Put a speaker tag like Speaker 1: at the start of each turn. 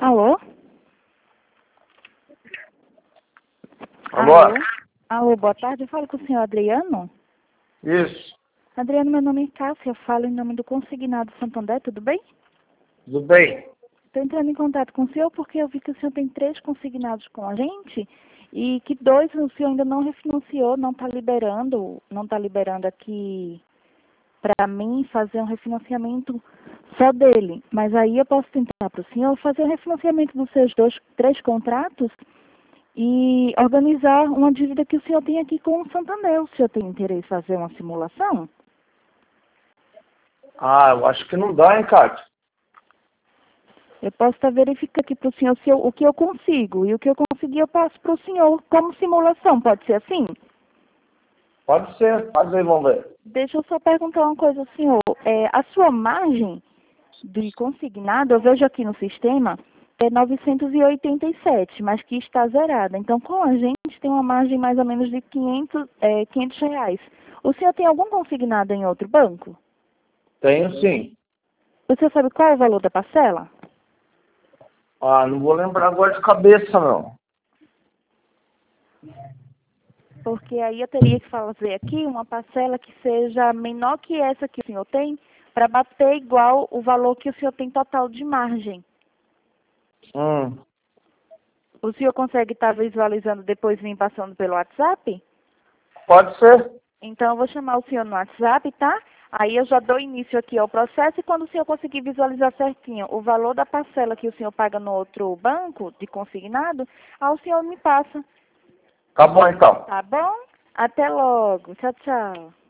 Speaker 1: Alô?
Speaker 2: Alô?
Speaker 1: Alô, boa tarde. Eu falo com o senhor Adriano.
Speaker 2: Isso.
Speaker 1: Adriano, meu nome é Cássia. Eu falo em nome do Consignado Santander, tudo bem?
Speaker 2: Tudo bem?
Speaker 1: Estou entrando em contato com o senhor porque eu vi que o senhor tem 3 consignados com a gente e que 2 o senhor ainda não refinanciou, não está liberando aqui para mim fazer um refinanciamento só dele. Mas aí eu posso tentar para o senhor fazer o refinanciamento dos seus 3 contratos e organizar uma dívida que o senhor tem aqui com o Santander. O senhor tem interesse em fazer uma simulação?
Speaker 2: Eu acho que não dá, hein, Cátia?
Speaker 1: Eu posso estar verificando aqui para o senhor o que eu consigo. E o que eu conseguir eu passo para o senhor como simulação. Pode ser assim?
Speaker 2: Pode ser. Faz aí, vamos ver.
Speaker 1: Deixa eu só perguntar uma coisa ao senhor. A sua margem de consignado, eu vejo aqui no sistema, é 987, mas que está zerada. Então, com a gente tem uma margem mais ou menos de 500 reais. O senhor tem algum consignado em outro banco?
Speaker 2: Tenho sim.
Speaker 1: O senhor sabe qual é o valor da parcela?
Speaker 2: Não vou lembrar agora de cabeça, não.
Speaker 1: Porque aí eu teria que fazer aqui uma parcela que seja menor que essa que o senhor tem, para bater igual o valor que o senhor tem total de margem. O senhor consegue estar visualizando depois vir passando pelo WhatsApp?
Speaker 2: Pode ser.
Speaker 1: Então eu vou chamar o senhor no WhatsApp, tá? Aí eu já dou início aqui ao processo e quando o senhor conseguir visualizar certinho o valor da parcela que o senhor paga no outro banco de consignado, aí o senhor me passa.
Speaker 2: Tá bom, então.
Speaker 1: Tá bom? Até logo. Tchau, tchau.